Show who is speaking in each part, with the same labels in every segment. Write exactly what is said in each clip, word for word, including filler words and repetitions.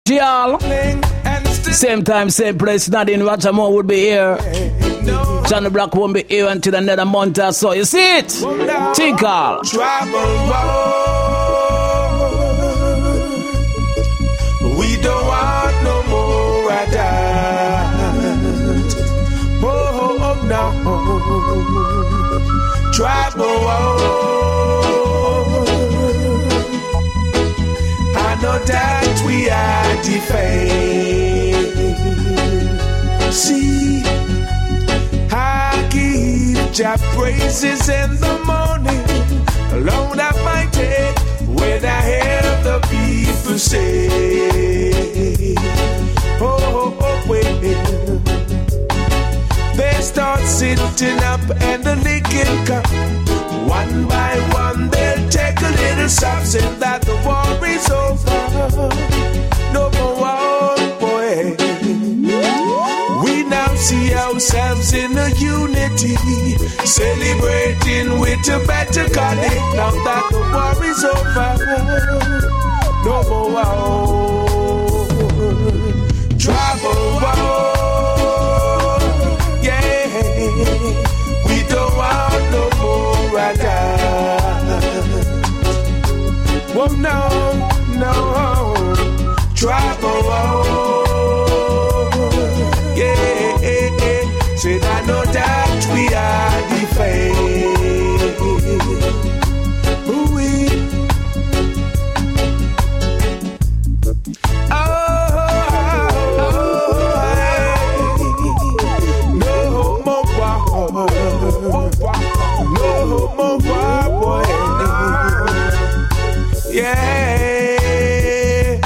Speaker 1: Y'all, same time, same place. Nadine Watchamore would be here. Johnny Black won't be here until another month or so. You see it? Tinkle.
Speaker 2: We don't want no more of that. Oh, no. Trouble. I know that we are defamed. See, I give Jah praises in the morning, alone at my day, when I hear the people say, oh, oh, wait. They start sitting up and the licking cup. One by one they'll take a little stop, saying that the war is over. No more war, boy. We now see ourselves in a unity, celebrating with a better calling. Now that the war is over, no more war. Trouble war. We don't want no more of that. Well, no, no, trouble. Yeah, said I know that we are defamed. Ooh-wee. Yeah,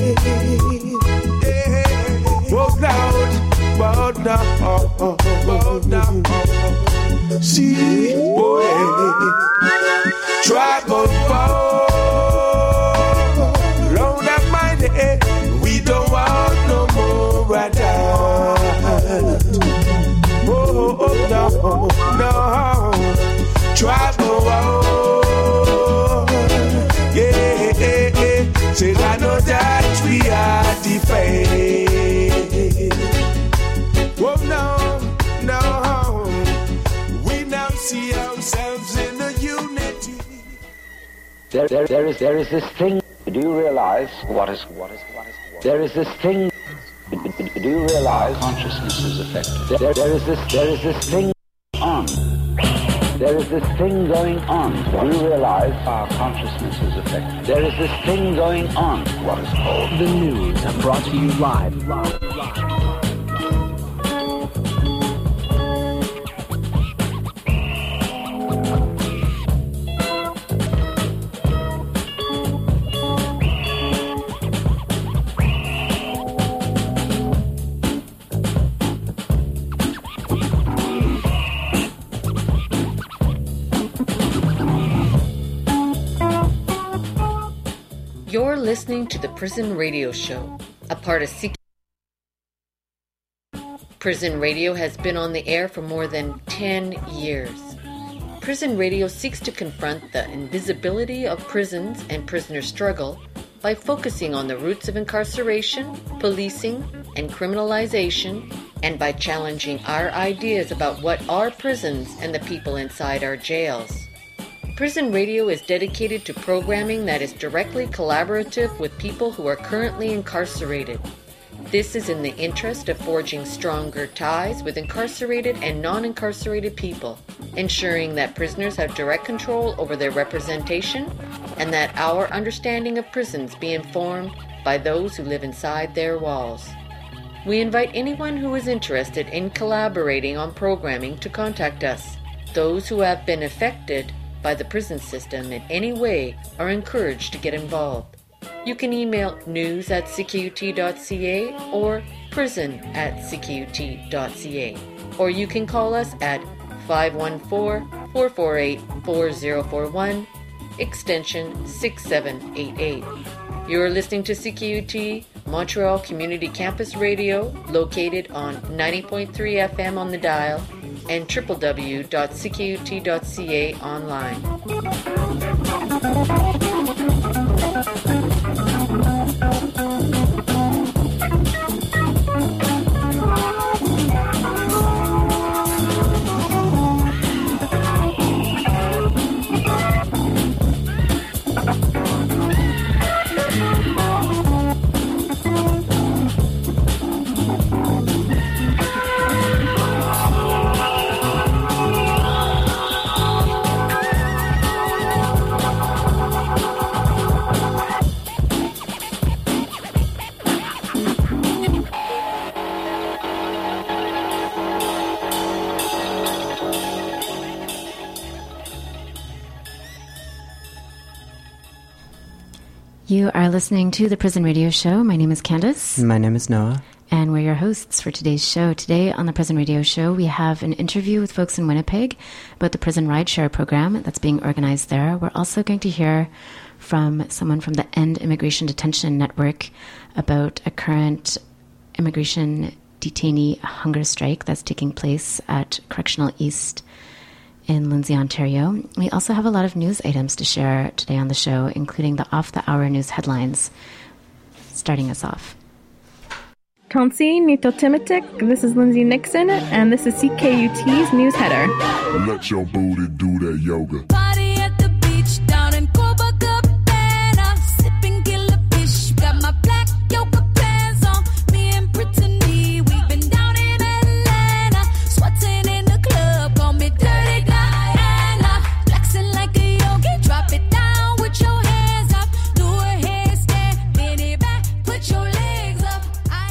Speaker 2: walk down, walk down, walk down. See, boy, trouble, Lord of my day. We don't want no more of that. Oh, no, no, trouble. Said I know that we are defamed. Oh no, no, we now see ourselves in a unity.
Speaker 3: There, there, there is, there is this thing. Do you realize what is, what is, what is? What? There is this thing. Do you realize consciousness is affected? There, there is this, there is this thing on. There is this thing going on. Do you realize our consciousness is affected? There is this thing going on. What is called
Speaker 4: the news, brought to you live. live, live.
Speaker 5: You're listening to the Prison Radio Show, a part of C Q. Prison Radio has been on the air for more than ten years. Prison Radio seeks to confront the invisibility of prisons and prisoner struggle by focusing on the roots of incarceration, policing, and criminalization, and by challenging our ideas about what are prisons and the people inside our jails. Prison Radio is dedicated to programming that is directly collaborative with people who are currently incarcerated. This is in the interest of forging stronger ties with incarcerated and non-incarcerated people, ensuring that prisoners have direct control over their representation, and that our understanding of prisons be informed by those who live inside their walls. We invite anyone who is interested in collaborating on programming to contact us. Those who have been affected by the prison system in any way are encouraged to get involved. You can email news at c q u t dot c a or prison at c q u t dot c a, or you can call us at five one four, four four eight, four zero four one, extension six seven eight eight. You're listening to C Q U T Montreal Community Campus Radio, located on ninety point three F M on the dial and w w w dot c q u t dot c a online.
Speaker 6: You are listening to the Prison Radio Show. My name is Candace.
Speaker 7: My name is Noah.
Speaker 6: And we're your hosts for today's show. Today on the Prison Radio Show, we have an interview with folks in Winnipeg about the prison rideshare program that's being organized there. We're also going to hear from someone from the End Immigration Detention Network about a current immigration detainee hunger strike that's taking place at Correctional East in Lindsay, Ontario. We also have a lot of news items to share today on the show, including the off-the-hour news headlines. Starting us off.
Speaker 8: Kansi Nitotimitik, this is Lindsay Nixon, and this is C K U T's News Header.
Speaker 9: Let your booty do that yoga.
Speaker 10: Party at the beach down in Copacabana, sipping killer fish, got my black yoga pants on, me and Brittany, we've been down in Atlanta, sweating in the club, call me Dirty Diana, flexing like a yogi, drop it down with your hands up, do a handstand, bend it back, put your legs up.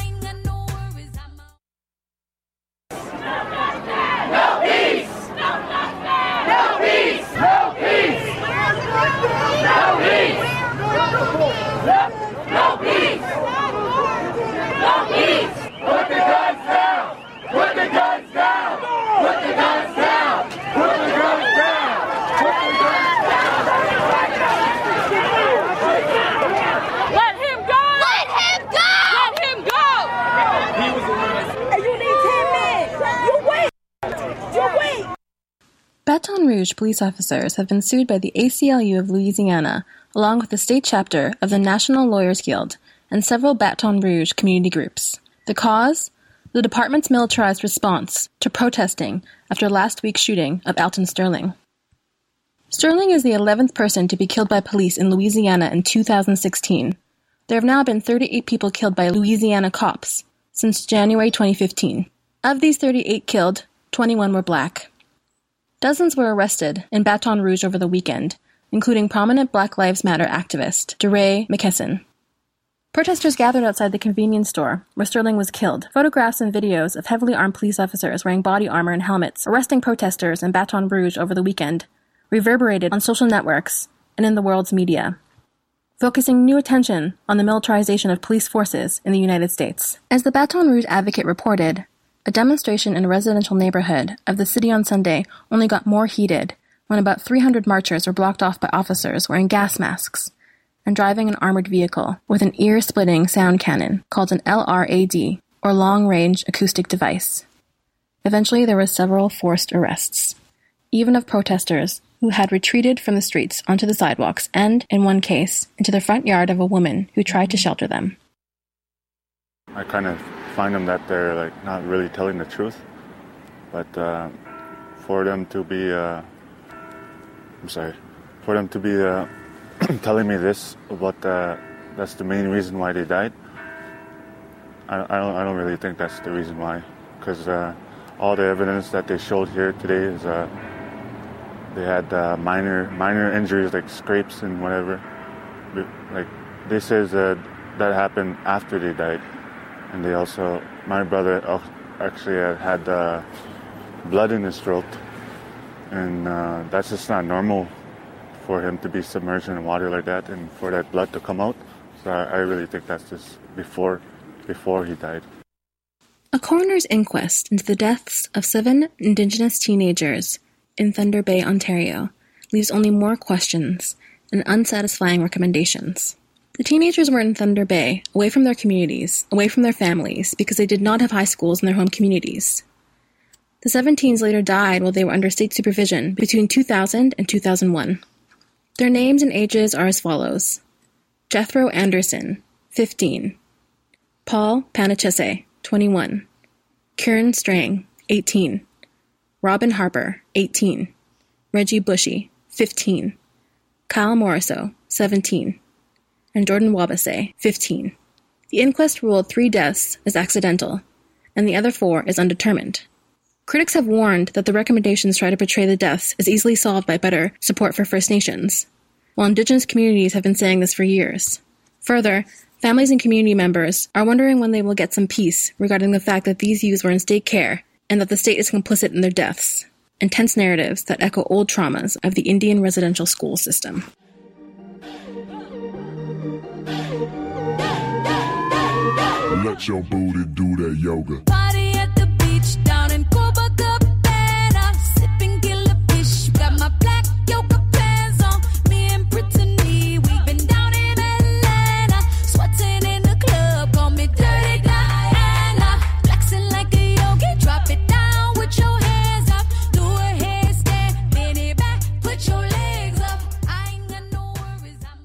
Speaker 8: Baton Rouge police officers have been sued by the A C L U of Louisiana, along with the state chapter of the National Lawyers Guild and several Baton Rouge community groups. The cause? The department's militarized response to protesting after last week's shooting of Alton Sterling. Sterling is the eleventh person to be killed by police in Louisiana in two thousand sixteen. There have now been thirty-eight people killed by Louisiana cops since January twenty fifteen. Of these thirty-eight killed, twenty-one were black. Dozens were arrested in Baton Rouge over the weekend, including prominent Black Lives Matter activist DeRay McKesson. Protesters gathered outside the convenience store where Sterling was killed. Photographs and videos of heavily armed police officers wearing body armor and helmets arresting protesters in Baton Rouge over the weekend reverberated on social networks and in the world's media, focusing new attention on the militarization of police forces in the United States. As the Baton Rouge Advocate reported, a demonstration in a residential neighborhood of the city on Sunday only got more heated when about three hundred marchers were blocked off by officers wearing gas masks and driving an armored vehicle with an ear-splitting sound cannon called an L R A D, or Long-Range Acoustic Device. Eventually, there were several forced arrests, even of protesters who had retreated from the streets onto the sidewalks and, in one case, into the front yard of a woman who tried to shelter them.
Speaker 11: I kind of find them that they're like not really telling the truth, but uh, for them to be, uh, I'm sorry, for them to be uh, telling me this about uh, that's the main reason why they died. I, I don't, I don't really think that's the reason why, because uh, all the evidence that they showed here today is uh, they had uh, minor, minor injuries like scrapes and whatever. Like they says that that happened after they died. And they also, my brother actually had uh, blood in his throat, and uh, that's just not normal for him to be submerged in water like that and for that blood to come out. So I, I really think that's just before, before he died.
Speaker 8: A coroner's inquest into the deaths of seven Indigenous teenagers in Thunder Bay, Ontario, leaves only more questions and unsatisfying recommendations. The teenagers were in Thunder Bay, away from their communities, away from their families, because they did not have high schools in their home communities. The seven teens later died while they were under state supervision between two thousand and two thousand one. Their names and ages are as follows. Jethro Anderson, fifteen. Paul Panichese, twenty-one. Kieran Strang, eighteen. Robin Harper, eighteen. Reggie Bushy, fifteen. Kyle Morriso, seventeen. And Jordan Wabase, fifteen. The inquest ruled three deaths as accidental, and the other four as undetermined. Critics have warned that the recommendations try to portray the deaths as easily solved by better support for First Nations, while Indigenous communities have been saying this for years. Further, families and community members are wondering when they will get some peace regarding the fact that these youths were in state care and that the state is complicit in their deaths, intense narratives that echo old traumas of the Indian residential school system.
Speaker 9: Let your booty do that yoga.
Speaker 10: Party at the beach down in Copacabana, sipping killer fish. Got my black yoga pants on. Me and Brittany, we've been down in Atlanta, sweating in the club. Call me Dirty Diana, flexing like a yogi. Drop it down with your hands up, do a headstand, bend it back, put your legs up. I ain't got no worries. I'm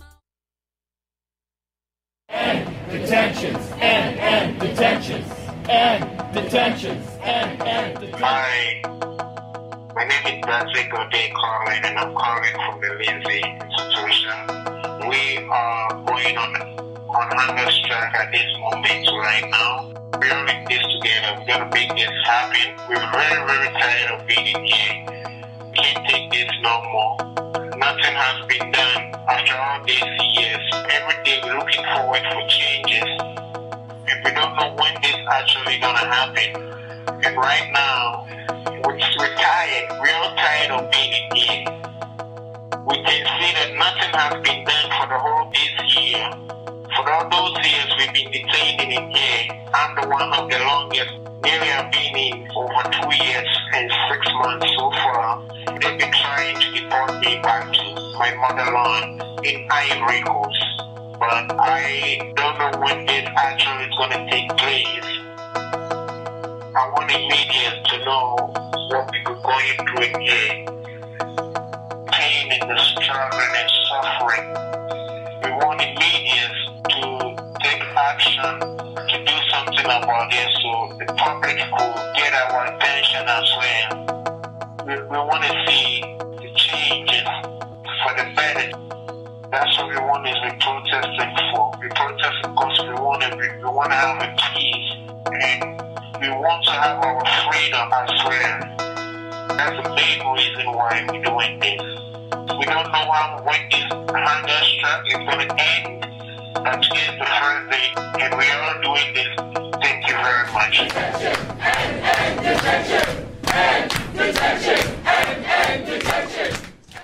Speaker 7: And detentions, and, and detentions, and detentions, and, and detentions.
Speaker 12: Hi, my name is Patrick O'Day calling, and I'm calling from the Lindsay institution. We are going on on hunger strike at this moment right now. We are in this together. We're gonna make this happen. We're very, very tired of being here. Can't take this no more. Nothing has been done after all these years. Every day we're looking forward for changes. And we don't know when this actually gonna happen. And right now, we're, we're tired. We're all tired of being in here. We can see that nothing has been done for the whole this year. For all those years we've been detained in here, I'm the one of the longest. Nearly I've been in over two years and six months so far. They've been trying to deport me back to my motherland in Ivory Coast. But I don't know when this actually is going to take place. I want the media to know what we were going through in here. Pain and the struggle and suffering. We want the media to take action to do something about this so the public could get our attention as well. We, we want to see the changes for the better. That's what we want is we protesting for. We protest because we want to we, we want to have a peace and we want to have our freedom as well. That's the main reason why we're doing this. We don't know how when this hunger strike is going to end. But today's the first day, and we are doing this. Thank you very much.
Speaker 7: Detention, and, and detention, and detention, and, and detention.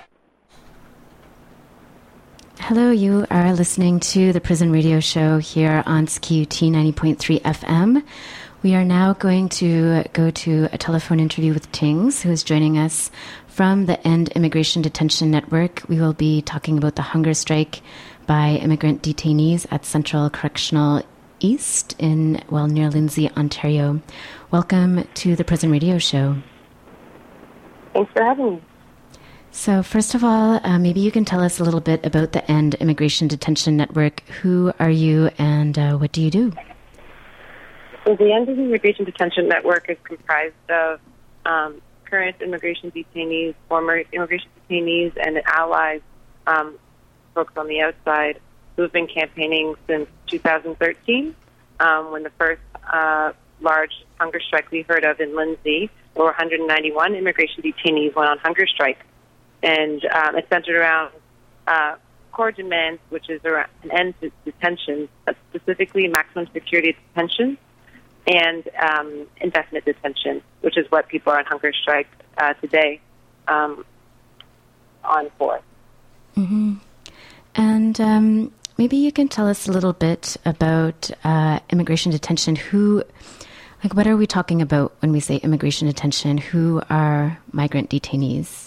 Speaker 6: Hello, you are listening to the Prison Radio Show here on S Q T ninety point three F M. We are now going to go to a telephone interview with Tings, who is joining us from the End Immigration Detention Network. We will be talking about the hunger strike by immigrant detainees at Central Correctional East in, well, near Lindsay, Ontario. Welcome to the Prison Radio Show.
Speaker 13: Thanks for having me.
Speaker 6: So first of all, uh, maybe you can tell us a little bit about the End Immigration Detention Network. Who are you and uh, what do you do?
Speaker 13: So the End Immigration Detention Network is comprised of um, current immigration detainees, former immigration detainees, and allies, um, folks on the outside who have been campaigning since two thousand thirteen, um, when the first uh, large hunger strike we heard of in Lindsay, where one hundred ninety-one immigration detainees went on hunger strike. And um, it's centered around uh, core demands, which is around an end to detention, but specifically maximum security detention and um, indefinite detention, which is what people are on hunger strike uh, today um, on for.
Speaker 6: Mm-hmm. And um, maybe you can tell us a little bit about uh, immigration detention. Who, like, what are we talking about when we say immigration detention? Who are migrant detainees?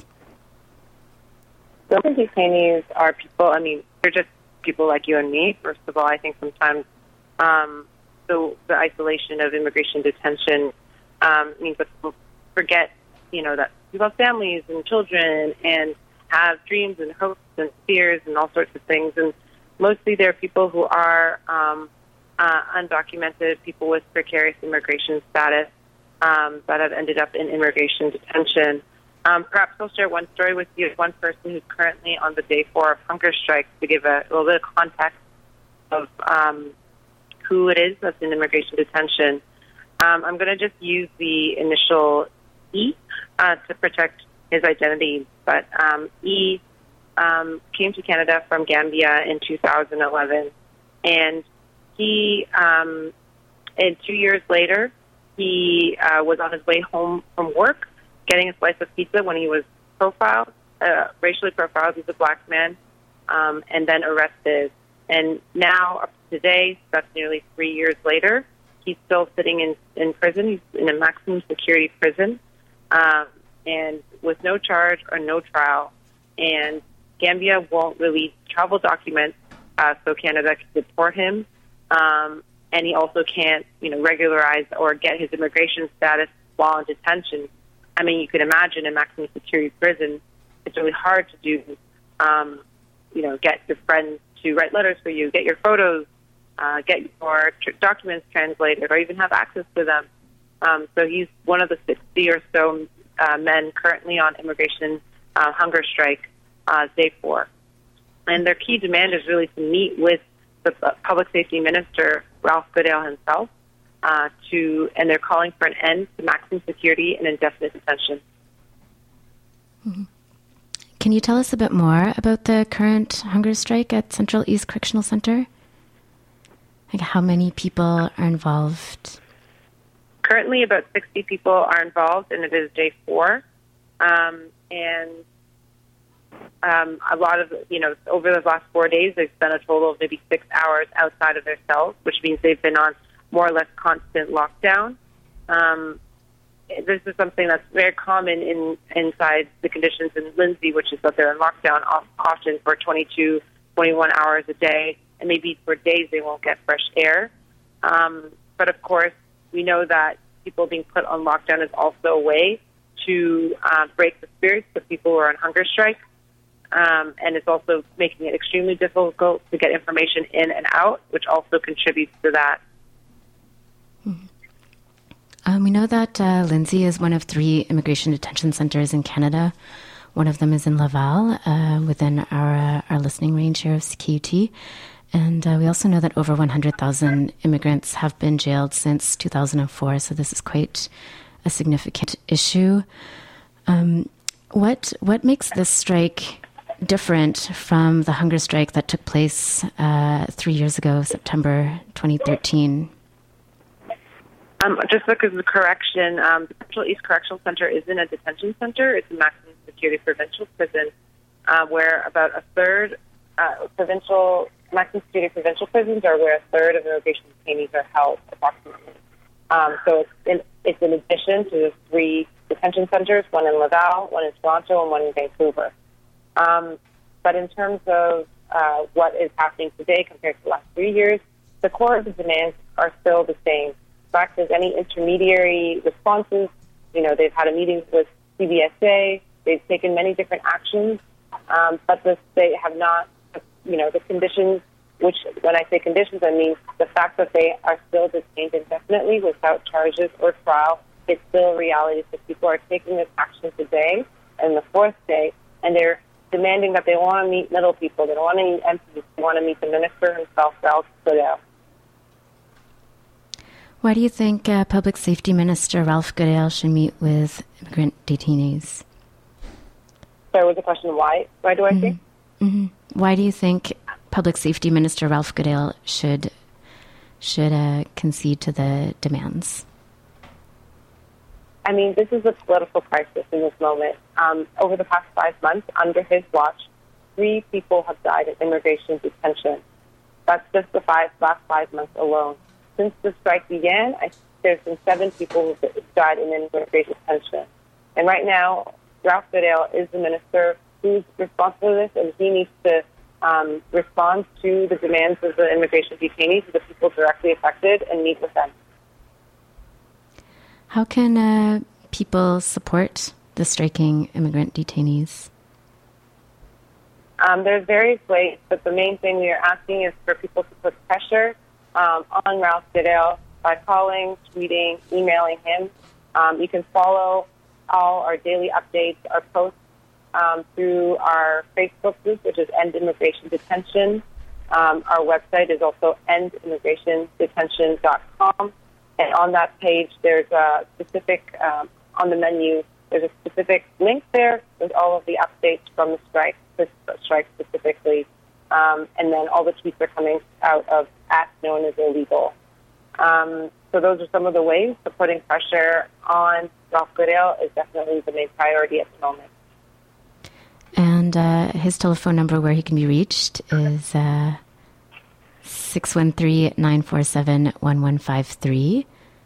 Speaker 13: So detainees are people, I mean, they're just people like you and me. First of all, I think sometimes um, the, the isolation of immigration detention um, means that people forget, you know, that people have families and children and have dreams and hopes and fears and all sorts of things. And mostly they're people who are um, uh, undocumented, people with precarious immigration status um, that have ended up in immigration detention. Um, perhaps I'll share one story with you. One person who's currently on the day four of hunger strike to give a, a little bit of context of um, who it is that's in immigration detention. Um, I'm going to just use the initial E uh, to protect his identity. But um, E um, came to Canada from Gambia in two thousand eleven, and he, um, and two years later, he uh, was on his way home from work, getting a slice of pizza when he was profiled, uh, racially profiled as a black man, um, and then arrested. And now, today, that's nearly three years later. He's still sitting in, in prison. He's in a maximum security prison, um, and with no charge or no trial. And Gambia won't release travel documents, uh, so Canada can deport him. Um, and he also can't, you know, regularize or get his immigration status while in detention. I mean, you can imagine in maximum security prison, it's really hard to do, um, you know, get your friends to write letters for you, get your photos, uh, get your tr- documents translated, or even have access to them. Um, so he's one of the sixty or so uh, men currently on immigration uh, hunger strike, uh, day four. And their key demand is really to meet with the uh, public safety minister, Ralph Goodale himself, uh, to, and they're calling for an end to maximum security and indefinite detention.
Speaker 6: Mm-hmm. Can you tell us a bit more about the current hunger strike at Central East Correctional Center? Like how many people are involved?
Speaker 13: Currently, about sixty people are involved, and it is day four. Um, and um, a lot of, you know, over the last four days, they've spent a total of maybe six hours outside of their cells, which means they've been on more or less constant lockdown. Um, this is something that's very common in inside the conditions in Lindsay, which is that they're in lockdown often for twenty-two, twenty-one hours a day, and maybe for days they won't get fresh air. Um, but of course, we know that people being put on lockdown is also a way to uh, break the spirits of people who are on hunger strike. Um, and it's also making it extremely difficult to get information in and out, which also contributes to that.
Speaker 6: Mm-hmm. Um, we know that uh, Lindsay is one of three immigration detention centers in Canada. One of them is in Laval, uh, within our uh, our listening range here of C K U T. And uh, we also know that over one hundred thousand immigrants have been jailed since two thousand four, so this is quite a significant issue. Um, what what makes this strike different from the hunger strike that took place uh, three years ago, September twenty thirteen?
Speaker 13: Um, just because of the correction, um, the Central East Correctional Center isn't a detention center. It's a maximum security provincial prison, uh, where about a third uh, provincial maximum security provincial prisons are where a third of immigration detainees are held, approximately. Um, so it's in, it's in addition to the three detention centers, one in Laval, one in Toronto, and one in Vancouver. Um, but in terms of uh, what is happening today compared to the last three years, the core of the demands are still the same. In fact, there's any intermediary responses. You know, they've had a meeting with C B S A. They've taken many different actions, um, but this, they have not, you know, the conditions, which when I say conditions, I mean the fact that they are still detained indefinitely without charges or trial. It's still a reality. So people are taking this action today and the fourth day, and they're demanding that they want to meet middle people. They don't want to meet M Ps. They want to meet the minister himself, Ralph Goodale.
Speaker 6: Why do you think uh, Public Safety Minister Ralph Goodale should meet with immigrant detainees?
Speaker 13: Sorry, was the question why? Why do I
Speaker 6: mm-hmm.
Speaker 13: think?
Speaker 6: Mm-hmm. Why do you think Public Safety Minister Ralph Goodale should should uh, concede to the demands?
Speaker 13: I mean, this is a political crisis in this moment. Um, over the past five months, under his watch, three people have died in immigration detention. That's just the five last five months alone. Since the strike began, I, there's been seven people who died in immigration detention. And right now, Ralph Goodale is the minister who's responsible for this, and he needs to um, respond to the demands of the immigration detainees, the people directly affected, and meet with them.
Speaker 6: How can uh, people support the striking immigrant detainees?
Speaker 13: Um, there's various ways, but the main thing we are asking is for people to put pressure um, on Ralph Goodale by calling, tweeting, emailing him. Um, you can follow all our daily updates, our posts um, through our Facebook group, which is End Immigration Detention. Um, our website is also end immigration detention dot com. And on that page, there's a specific, um, on the menu, there's a specific link there with all of the updates from the strike, the strike specifically. Um, and then all the tweets are coming out of at known as illegal. Um, so those are some of the ways. So putting pressure on Ralph Goodale is definitely the main priority at the moment.
Speaker 6: And uh, his telephone number where he can be reached is uh, six one three, nine four seven, one one five three.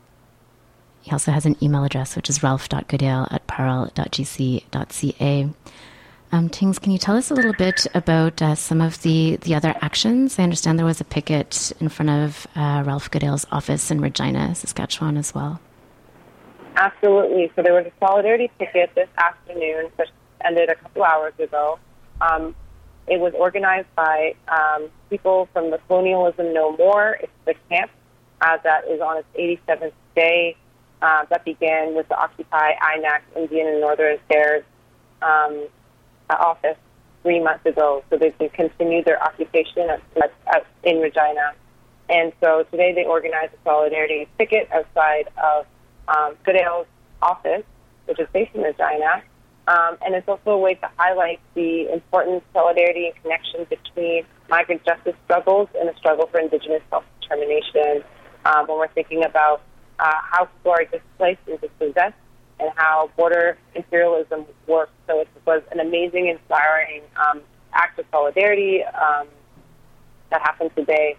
Speaker 6: He also has an email address, which is ralph dot goodale at parle dot g c dot c a. Um, Tings, can you tell us a little bit about uh, some of the, the other actions? I understand there was a picket in front of uh, Ralph Goodale's office in Regina, Saskatchewan as well.
Speaker 13: Absolutely. So there was a solidarity picket this afternoon, which ended a couple hours ago. Um, it was organized by um, people from the Colonialism No More. It's the camp uh, that is on its eighty-seventh day. Uh, that began with the Occupy I N A C Indian and Northern Affairs um, office three months ago. So they can continue their occupation at, at, at, in Regina. And so today they organized a solidarity picket outside of um, Goodale's office, which is based in Regina. Um, and it's also a way to highlight the important solidarity and connection between migrant justice struggles and the struggle for Indigenous self-determination um, when we're thinking about uh, how people are displaced and dispossessed and how border imperialism works. So it was an amazing, inspiring um, act of solidarity um, that happened today.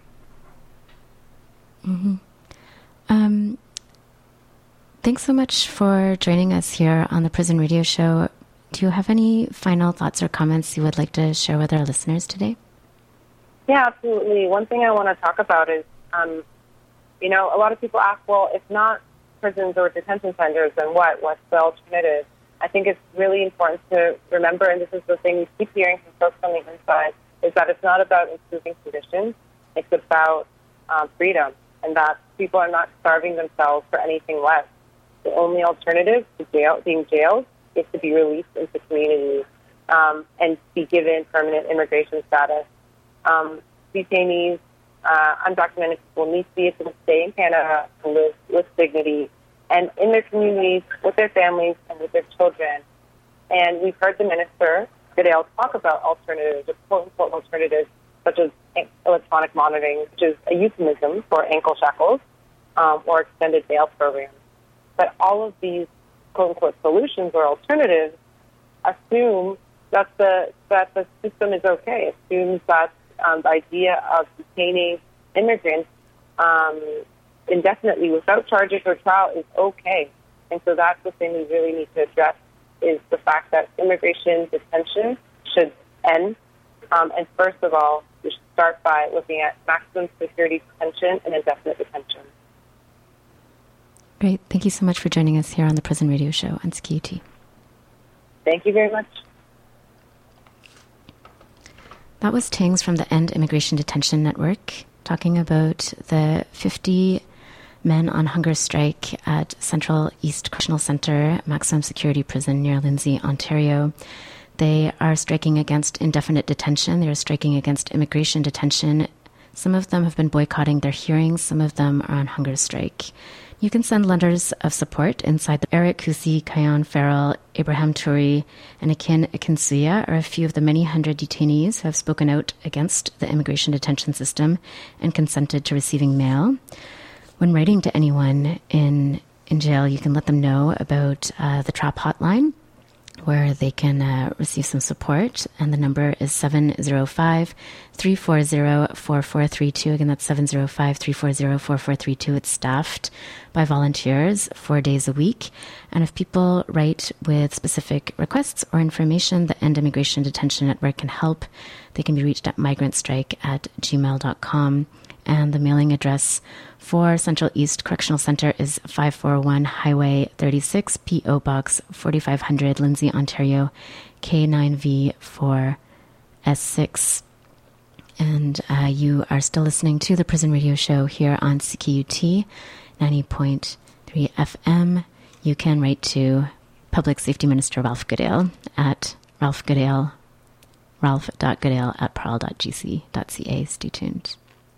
Speaker 6: Mm-hmm. Um, thanks so much for joining us here on the Prison Radio Show. Do you have any final thoughts or comments you would like to share with our listeners today?
Speaker 13: Yeah, absolutely. One thing I want to talk about is, um, you know, a lot of people ask, well, if not prisons or detention centers, then what? What's the alternative? I think it's really important to remember, and this is the thing we keep hearing from folks on the inside, is that it's not about improving conditions. It's about um, freedom, and that people are not starving themselves for anything less. The only alternative to jail, being jailed is to be released into community um, and be given permanent immigration status. Um, detainees, uh, undocumented people need to be able to stay in Canada and live with dignity and in their communities, with their families, and with their children. And we've heard the Minister, Goodale, talk about alternatives, quote-unquote alternatives, such as electronic monitoring, which is a euphemism for ankle shackles um, or extended bail programs. But all of these quote-unquote solutions or alternatives assume that the that the system is okay, assumes that um, the idea of detaining immigrants um, indefinitely without charges or trial is okay. And so that's the thing we really need to address, is the fact that immigration detention should end. Um, and first of all, we should start by looking at maximum security detention and indefinite detention.
Speaker 6: Great. Thank you so much for joining us here on the Prison Radio Show on C K U T.
Speaker 13: Thank you very much.
Speaker 6: That was Tings from the End Immigration Detention Network talking about the fifty men on hunger strike at Central East Correctional Centre, maximum security prison near Lindsay, Ontario. They are striking against indefinite detention. They are striking against immigration detention. Some of them have been boycotting their hearings. Some of them are on hunger strike. You can send letters of support inside the Eric Kusi, Kayan Farrell, Abraham Turi, and Akin Akinsuya are a few of the many hundred detainees who have spoken out against the immigration detention system and consented to receiving mail. When writing to anyone in in jail, you can let them know about uh, the TRAP hotline, where they can uh, receive some support. And the number is seven zero five, three four zero, four four three two. Again, that's seven zero five, three four zero, four four three two. It's staffed by volunteers four days a week. And if people write with specific requests or information, the End Immigration Detention Network can help. They can be reached at migrantstrike at gmail dot com. And the mailing address for Central East Correctional Centre is five forty-one Highway thirty-six, P O Box forty-five hundred, Lindsay, Ontario, K nine V four S six. And uh, you are still listening to the Prison Radio Show here on C K U T ninety point three F M. You can write to Public Safety Minister Ralph Goodale at Ralph Goodale, ralph dot goodale at parle dot g c dot c a. Stay tuned.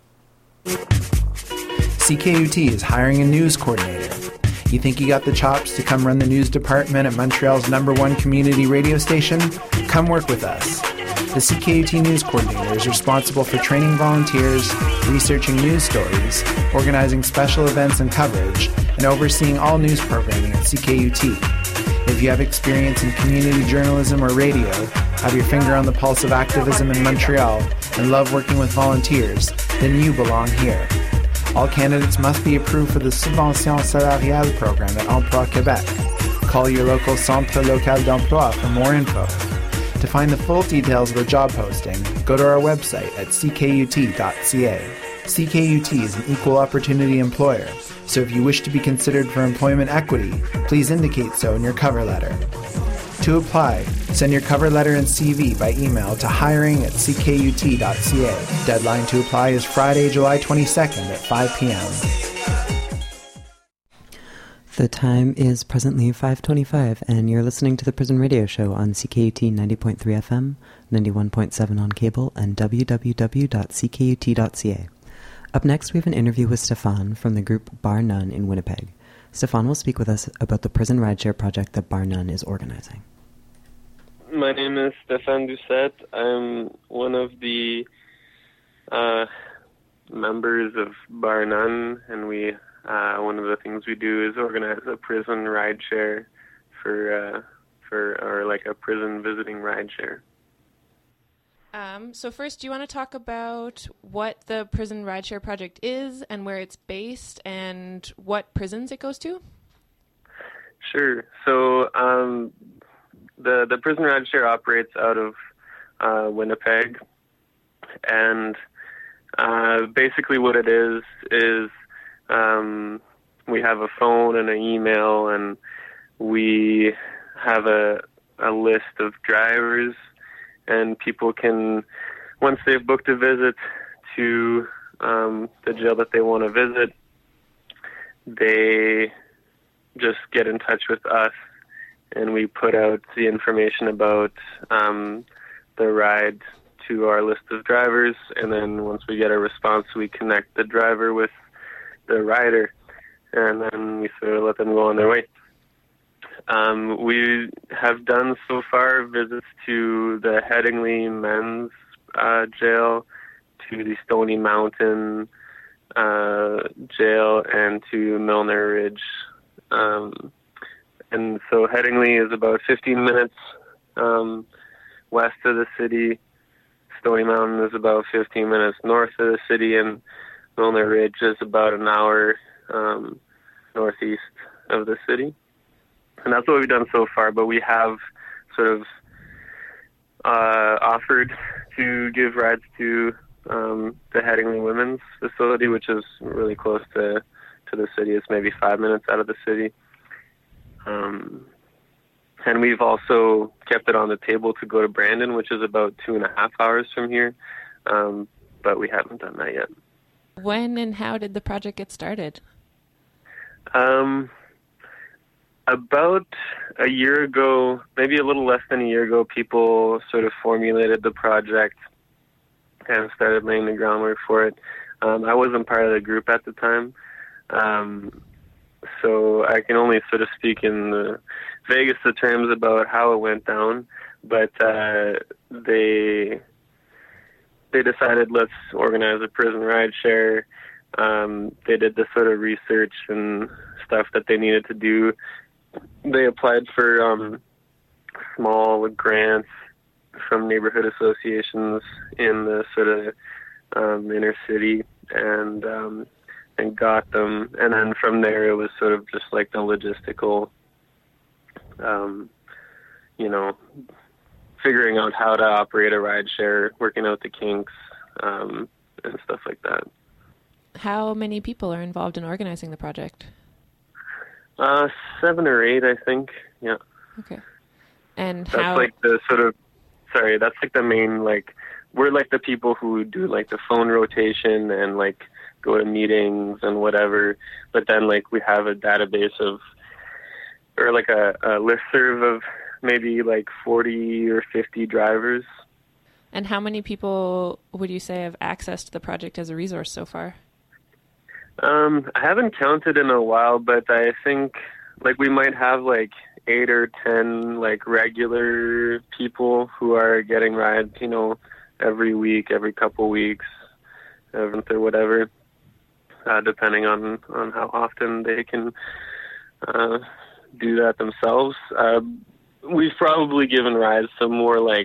Speaker 14: C K U T is hiring a news coordinator. You think you got the chops to come run the news department at Montreal's number one community radio station? Come work with us. The C K U T news coordinator is responsible for training volunteers, researching news stories, organizing special events and coverage, and overseeing all news programming at C K U T. If you have experience in community journalism or radio, have your finger on the pulse of activism in Montreal, and love working with volunteers, then you belong here. All candidates must be approved for the Subvention Salariale program at Emploi Québec. Call your local Centre Local d'Emploi for more info. To find the full details of the job posting, go to our website at c k u t dot c a. C K U T is an equal opportunity employer, so if you wish to be considered for employment equity, please indicate so in your cover letter. To apply, send your cover letter and C V by email to hiring at c k u t dot c a. Deadline to apply is Friday, July twenty-second at five p.m.
Speaker 15: The time is presently five twenty-five, and you're listening to the Prison Radio Show on C K U T ninety point three F M, ninety-one point seven on cable, and w w w dot c k u t dot c a. Up next, we have an interview with Stefan from the group Bar None in Winnipeg. Stefan will speak with us about the prison rideshare project that Bar None is organizing.
Speaker 16: My name is Stefan Doucette. I'm one of the uh, members of Bar None, and we uh, one of the things we do is organize a prison rideshare for uh, for or like a prison visiting rideshare.
Speaker 17: Um, so first, do you want to talk about what the Prison Rideshare Project is and where it's based and what prisons it goes to?
Speaker 16: Sure. So um, the the Prison Rideshare operates out of uh, Winnipeg, and uh, basically what it is is um, we have a phone and an email, and we have a a list of drivers. And people can, once they've booked a visit to um, the jail that they want to visit, they just get in touch with us, and we put out the information about um, the ride to our list of drivers, and then once we get a response, we connect the driver with the rider, and then we sort of let them go on their way. Um, we have done so far visits to the Headingley Men's uh, Jail, to the Stony Mountain uh, Jail, and to Milner Ridge. Um, and so Headingley is about fifteen minutes um, west of the city. Stony Mountain is about fifteen minutes north of the city, and Milner Ridge is about an hour um, northeast of the city. And that's what we've done so far, but we have sort of uh, offered to give rides to um, the Headingley Women's Facility, which is really close to, to the city. It's maybe five minutes out of the city. Um, and we've also kept it on the table to go to Brandon, which is about two and a half hours from here, um, but we haven't done that yet.
Speaker 17: When and how did the project get started?
Speaker 16: Um... About a year ago, maybe a little less than a year ago, people sort of formulated the project and started laying the groundwork for it. Um, I wasn't part of the group at the time, um, so I can only sort of speak in the vaguest of terms about how it went down. But uh, they they decided, let's organize a prison rideshare. Um, they did the sort of research and stuff that they needed to do. They applied for um, small grants from neighborhood associations in the sort of um, inner city, and um, and got them. And then from there, it was sort of just like the logistical, um, you know, figuring out how to operate a rideshare, working out the kinks, um, and stuff like that.
Speaker 17: How many people are involved in organizing the project?
Speaker 16: Uh, seven or eight, I think. Yeah.
Speaker 17: Okay. And
Speaker 16: that's
Speaker 17: how?
Speaker 16: like the sort of, sorry, that's like the main, like, we're like the people who do like the phone rotation and like go to meetings and whatever. But then like we have a database of, or like a, a listserv of maybe like forty or fifty drivers.
Speaker 17: And how many people would you say have accessed the project as a resource so far?
Speaker 16: Um, I haven't counted in a while, but I think like we might have like eight or ten like regular people who are getting rides, you know, every week, every couple weeks, every month or whatever, uh, depending on, on how often they can uh, do that themselves. Uh, we've probably given rides to more like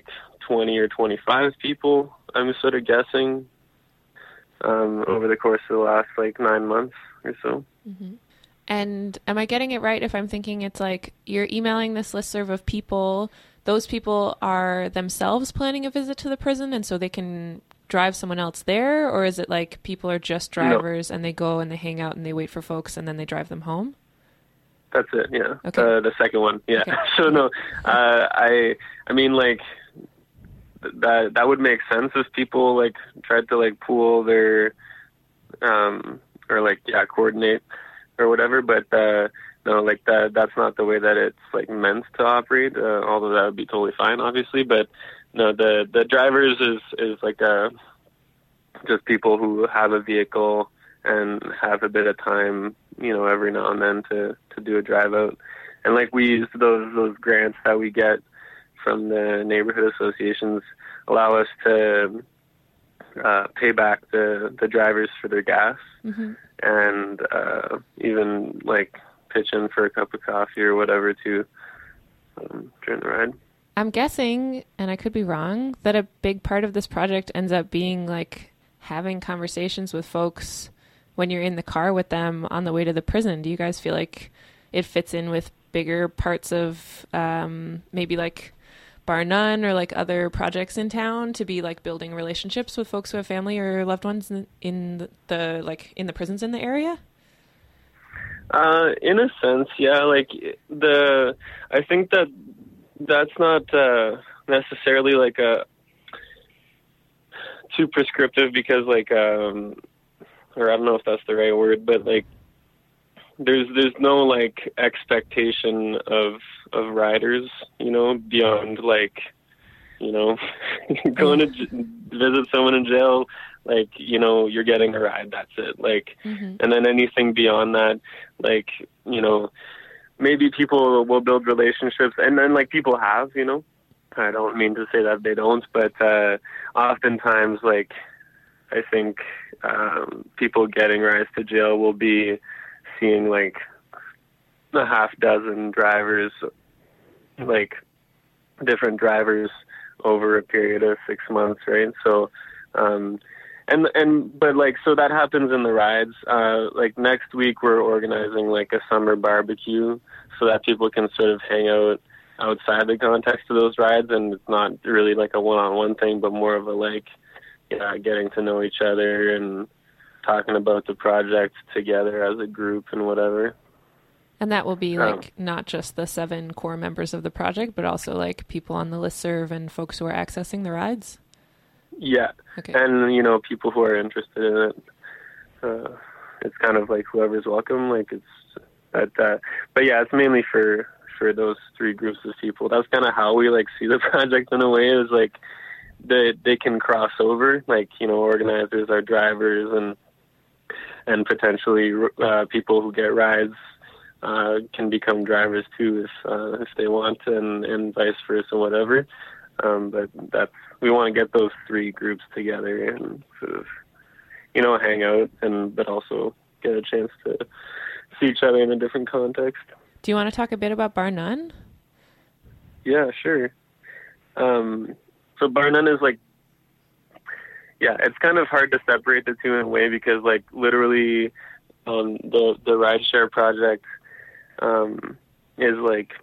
Speaker 16: twenty or twenty-five people, I'm sort of guessing, um, over the course of the last like nine months or so.
Speaker 17: Mm-hmm. And am I getting it right if I'm thinking it's like you're emailing this listserv of people, those people are themselves planning a visit to the prison and so they can drive someone else there? Or is it like people are just drivers no. and they go and they hang out and they wait for folks and then they drive them home?
Speaker 16: That's it, yeah.
Speaker 17: Okay.
Speaker 16: Uh, the second one, yeah. Okay. So no, uh, I I mean, like, that that would make sense if people, like, tried to, like, pool their, um, or, like, yeah, coordinate or whatever, but, uh, no, like, that that's not the way that it's, like, meant to operate, uh, although that would be totally fine, obviously, but, no, the, the drivers is, is, like, uh, just people who have a vehicle and have a bit of time, you know, every now and then to, to do a drive out. And like we use those, those grants that we get from the neighborhood associations allow us to uh, pay back the, the drivers for their gas
Speaker 17: mm-hmm.
Speaker 16: and uh, even like pitch in for a cup of coffee or whatever to um, during the ride.
Speaker 17: I'm guessing, and I could be wrong, that a big part of this project ends up being like having conversations with folks when you're in the car with them on the way to the prison. Do you guys feel like it fits in with bigger parts of um, maybe like Bar None or like other projects in town to be like building relationships with folks who have family or loved ones in, in the, the like in the prisons in the area?
Speaker 16: Uh, in a sense, yeah. Like the, I think that that's not uh, necessarily like a too prescriptive because like. Um, or I don't know if that's the right word, but like there's there's no like expectation of of riders, you know, beyond like, you know, going to j- visit someone in jail, like, you know, you're getting a ride, that's it. Like,
Speaker 17: mm-hmm.
Speaker 16: and then anything beyond that, like, you know, maybe people will build relationships, and then like people have, you know, I don't mean to say that they don't, but uh, oftentimes like I think um, people getting rides to jail will be seeing like a half dozen drivers, like different drivers over a period of six months, right? So, um, and and but like so that happens in the rides. Uh, like next week we're organizing like a summer barbecue so that people can sort of hang out outside the context of those rides, and it's not really like a one-on-one thing, but more of a like. Yeah, getting to know each other and talking about the project together as a group and whatever.
Speaker 17: And that will be like
Speaker 16: um,
Speaker 17: not just the seven core members of the project, but also like people on the listserv and folks who are accessing the rides?
Speaker 16: Yeah.
Speaker 17: Okay.
Speaker 16: And, you know, people who are interested in it. Uh, it's kind of like whoever's welcome. Like it's, but, uh, but yeah, it's mainly for, for those three groups of people. That's kind of how we like see the project in a way, is like, They they can cross over, like, you know, organizers are drivers and and potentially uh, people who get rides uh, can become drivers too if uh, if they want, and, and vice versa, whatever. Um, but that's we want to get those three groups together and sort of, you know, hang out and but also get a chance to see each other in a different context.
Speaker 17: Do you want to talk a bit about Bar None?
Speaker 16: Yeah, sure. Um, So Bar None is like, yeah, it's kind of hard to separate the two in a way because like literally um, the, the rideshare project um, is like,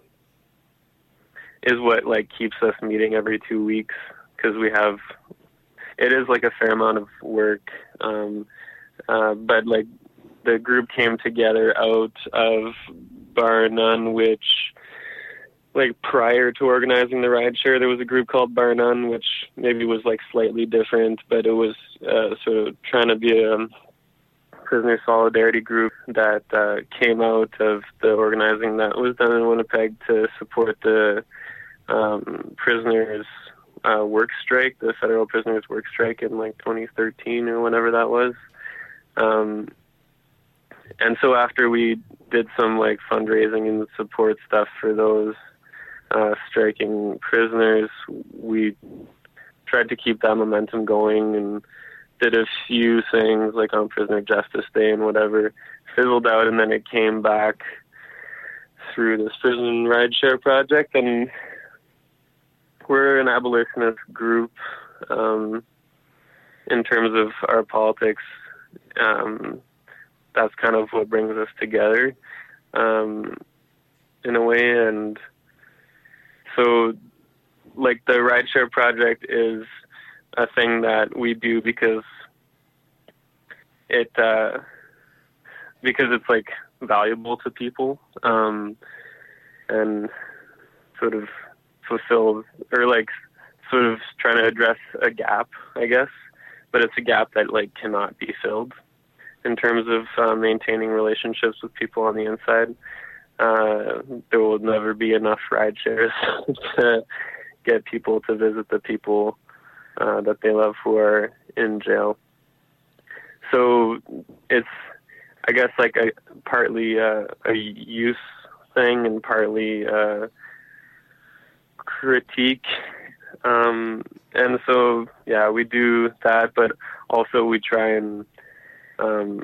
Speaker 16: is what like keeps us meeting every two weeks because we have, it is like a fair amount of work. Um, uh, but like the group came together out of Bar None, which like prior to organizing the rideshare, there was a group called Bar None, which maybe was like slightly different, but it was uh, sort of trying to be a prisoner solidarity group that uh, came out of the organizing that was done in Winnipeg to support the um, prisoners' uh, work strike, the federal prisoners' work strike in like twenty thirteen or whenever that was. Um, and so after we did some like fundraising and support stuff for those Uh, striking prisoners, we tried to keep that momentum going and did a few things like on Prisoner Justice Day and whatever, fizzled out, and then it came back through this prison rideshare project, and we're an abolitionist group. Um, in terms of our politics, um, that's kind of what brings us together, um, in a way. And so, like, the Rideshare Project is a thing that we do because it, uh, because it's, like, valuable to people, um, and sort of fulfills, or, like, sort of trying to address a gap, I guess. But it's a gap that, like, cannot be filled in terms of uh, maintaining relationships with people on the inside. Uh, there will never be enough ride shares to get people to visit the people uh, that they love who are in jail. So it's, I guess, like a partly uh, a use thing and partly uh, critique. Um, and so, yeah, we do that, but also we try and um,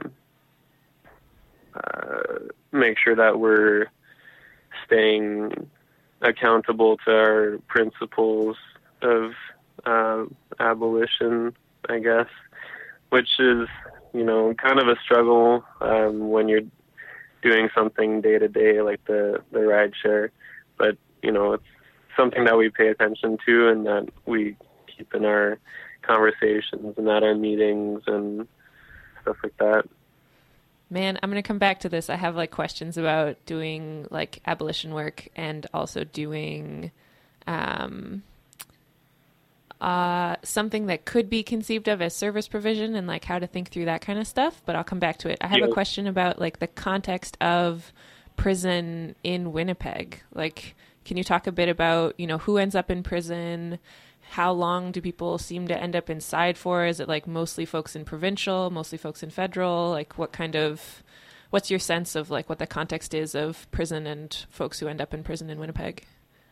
Speaker 16: uh, make sure that we're staying accountable to our principles of uh, abolition, I guess, which is, you know, kind of a struggle um, when you're doing something day to day like the, the ride share. But, you know, it's something that we pay attention to and that we keep in our conversations and at our meetings and stuff like that.
Speaker 17: Man, I'm going to come back to this. I have like questions about doing like abolition work and also doing um, uh, something that could be conceived of as service provision and like how to think through that kind of stuff. But I'll come back to it. I have yeah. a question about like the context of prison in Winnipeg. Like, can you talk a bit about, you know, who ends up in prison? How long do people seem to end up inside for? Is it like mostly folks in provincial, mostly folks in federal? Like what kind of, what's your sense of like what the context is of prison and folks who end up in prison in Winnipeg?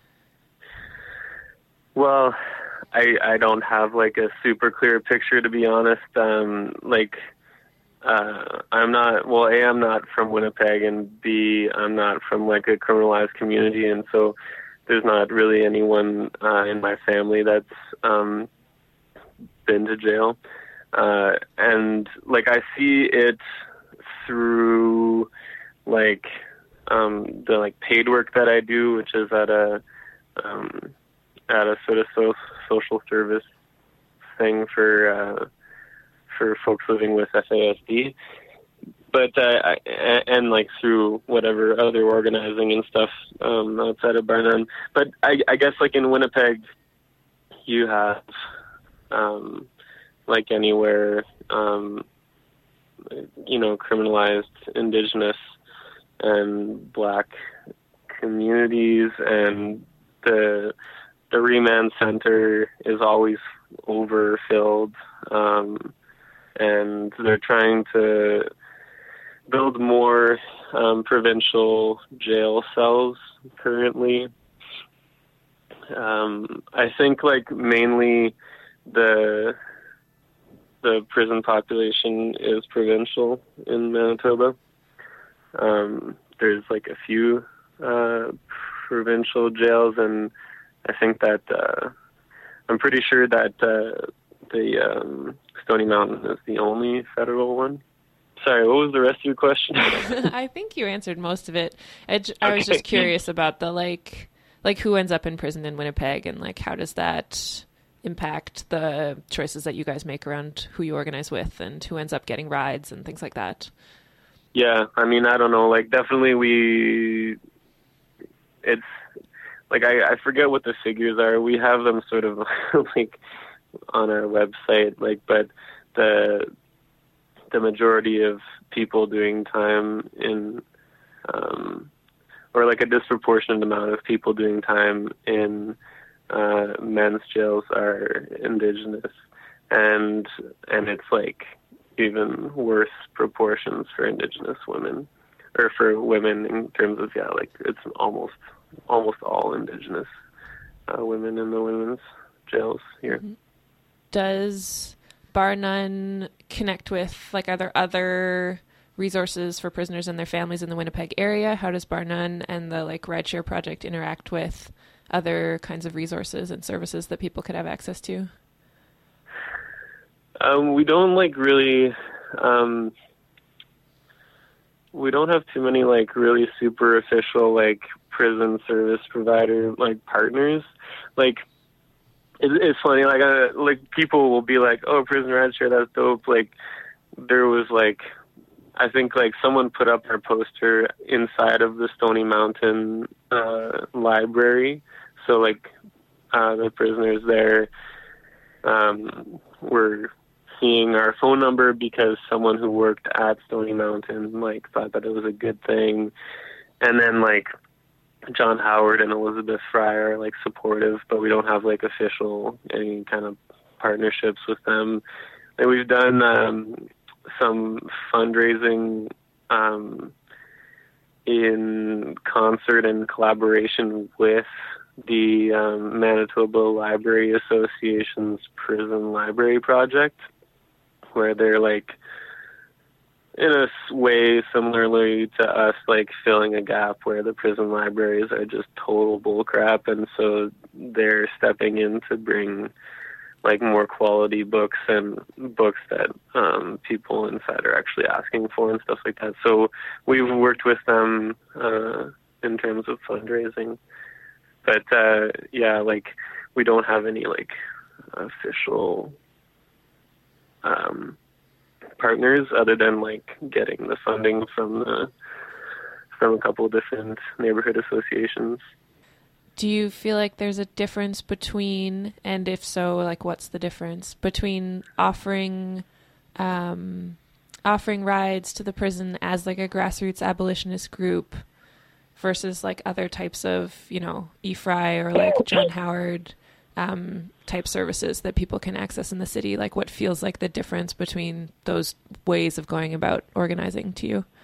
Speaker 16: Well, I, I don't have like a super clear picture, to be honest. Um, like, Uh, I'm not, well, A, I'm not from Winnipeg, and B, I'm not from like a criminalized community, and so there's not really anyone uh, in my family that's um, been to jail. Uh, and like I see it through like um, the like paid work that I do, which is at a um, at a sort of so- social service thing for uh, for folks living with F A S D, but uh, I, and like through whatever other organizing and stuff um, outside of Barnum. But I, I guess like in Winnipeg, you have um, like anywhere, um, you know, criminalized Indigenous and Black communities, and the the remand center is always overfilled. Um, and they're trying to build more um, provincial jail cells currently. Um, I think like mainly the the prison population is provincial in Manitoba. Um, there's like a few uh, provincial jails, and I think that uh, I'm pretty sure that uh, the um, Stony Mountain is the only federal one. Sorry, what was the rest of your question?
Speaker 17: I think you answered most of it. I, j- I was okay. just curious about the like, like who ends up in prison in Winnipeg, and like how does that impact the choices that you guys make around who you organize with and who ends up getting rides and things like that.
Speaker 16: Yeah, I mean, I don't know. Like, definitely we. It's like I, I forget what the figures are. We have them sort of like on our website, like, but the the majority of people doing time in, um, or like a disproportionate amount of people doing time in uh, men's jails are Indigenous, and and it's like even worse proportions for Indigenous women, or for women in terms of yeah, like it's almost almost all Indigenous uh, women in the women's jails here.
Speaker 17: Mm-hmm. Does Bar None connect with, like, are there other resources for prisoners and their families in the Winnipeg area? How does Bar None and the, like, Rideshare Project interact with other kinds of resources and services that people could have access to?
Speaker 16: Um, we don't like really, um, we don't have too many like really super official like prison service provider like partners. Like it's, it's funny, like uh, like people will be like, "Oh, prison rideshare, that's dope." Like there was like, I think like someone put up our poster inside of the Stony Mountain uh, library, so like uh, the prisoners there um, were seeing our phone number because someone who worked at Stony Mountain like thought that it was a good thing. And then like John Howard and Elizabeth Fry are like supportive, but we don't have like official any kind of partnerships with them. And we've done um, some fundraising um, in concert and collaboration with the um, Manitoba Library Association's Prison Library Project, where they're like, in a way, similarly to us, like filling a gap where the prison libraries are just total bullcrap, and so they're stepping in to bring like more quality books and books that um, people inside are actually asking for and stuff like that. So we've worked with them uh, in terms of fundraising, but uh, yeah, like we don't have any like official Um, partners other than like getting the funding from the from a couple of different neighborhood associations.
Speaker 17: Do you feel like there's a difference between, and if so, like what's the difference between offering um, offering rides to the prison as like a grassroots abolitionist group versus like other types of, you know, E-Fry or like John Howard um, type services that people can access in the city? Like what feels like the difference between those ways of going about organizing to you?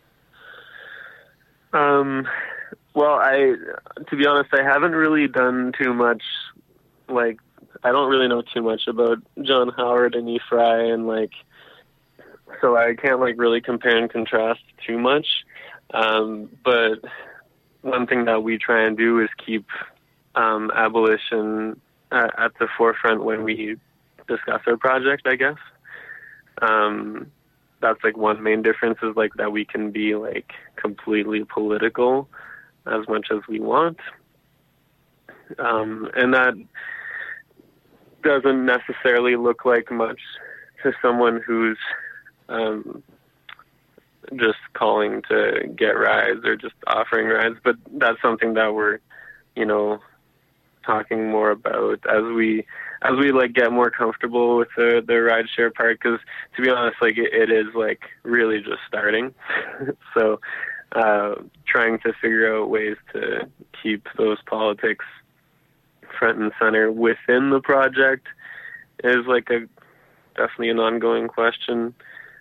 Speaker 16: Um, well, I, to be honest, I haven't really done too much, like, I don't really know too much about John Howard and E-Fry, and like, so I can't like really compare and contrast too much. Um, but one thing that we try and do is keep um, abolition uh, at the forefront when we discuss our project, I guess. Um, that's like one main difference, is like that we can be like completely political as much as we want. Um, and that doesn't necessarily look like much to someone who's um, just calling to get rides or just offering rides, but that's something that we're, you know, talking more about as we as we like get more comfortable with the the rideshare part, because to be honest, like it, it is like really just starting. So uh, trying to figure out ways to keep those politics front and center within the project is like a definitely an ongoing question.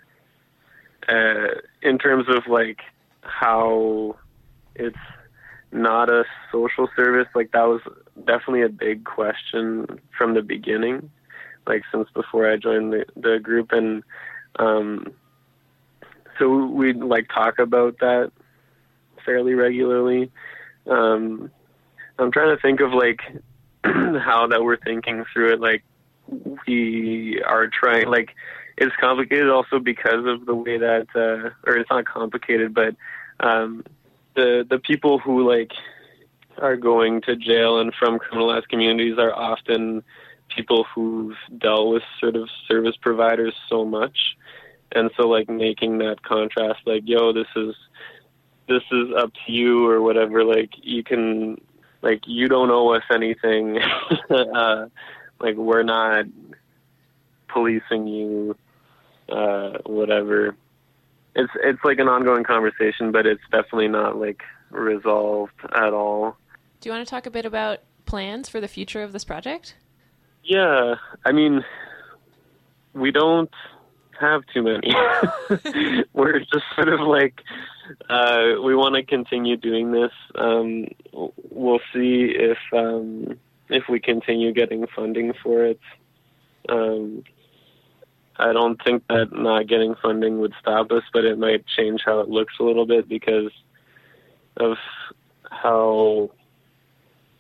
Speaker 16: Uh, in terms of like how it's not a social service, like that was definitely a big question from the beginning, like since before I joined the, the group. And um, so we like talk about that fairly regularly. Um, I'm trying to think of like how that we're thinking through it. Like we are trying, like it's complicated also because of the way that, uh, or it's not complicated, but um, the the people who like are going to jail and from criminalized communities are often people who've dealt with sort of service providers so much. And so like making that contrast, like, yo, this is, this is up to you or whatever. Like you can, like, you don't owe us anything. uh, like we're not policing you, uh, whatever. It's, it's like an ongoing conversation, but it's definitely not like resolved at all.
Speaker 17: Do you want to talk a bit about plans for the future of this project?
Speaker 16: Yeah, I mean, we don't have too many. We're just sort of like, uh, we want to continue doing this. Um, we'll see if um, if we continue getting funding for it. Um, I don't think that not getting funding would stop us, but it might change how it looks a little bit because of how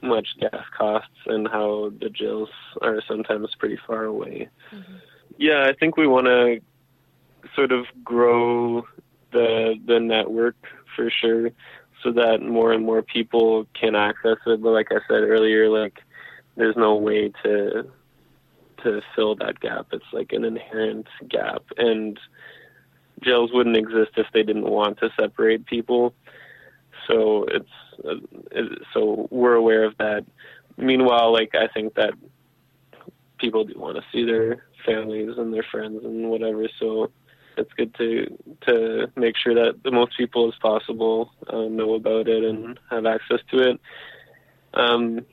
Speaker 16: much gas costs and how the jails are sometimes pretty far away. Mm-hmm. Yeah, I think we want to sort of grow the the network for sure, so that more and more people can access it. But like I said earlier, like there's no way to to fill that gap. It's like an inherent gap, and jails wouldn't exist if they didn't want to separate people. So it's uh, it, so we're aware of that. Meanwhile, like I think that people do want to see their families and their friends and whatever. So it's good to to make sure that the most people as possible uh, know about it and have access to it. Um,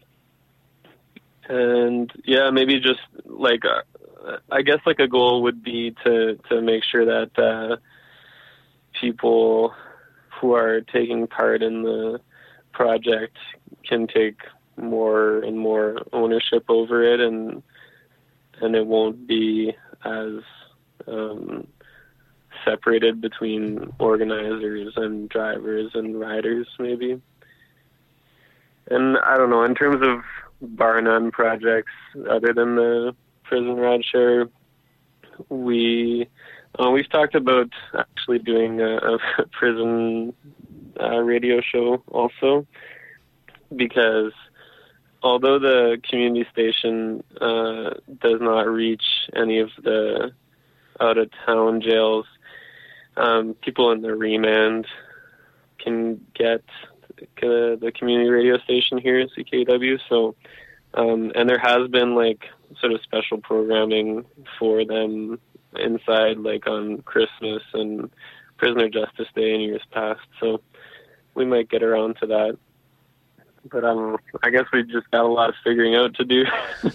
Speaker 16: and yeah, maybe just like uh, I guess like a goal would be to to make sure that uh, people who are taking part in the project can take more and more ownership over it, and and it won't be as um, separated between organizers and drivers and riders, maybe. And I don't know, in terms of bar none projects other than the prison rideshare, we uh, we've talked about actually doing a, a prison uh, radio show also, because although the community station uh, does not reach any of the out-of-town jails, um, people in the remand can get uh, the community radio station here at C K W. So, um, and there has been like sort of special programming for them inside, like on Christmas and Prisoner Justice Day in years past. So we might get around to that. But um, I guess we just got a lot of figuring out to do.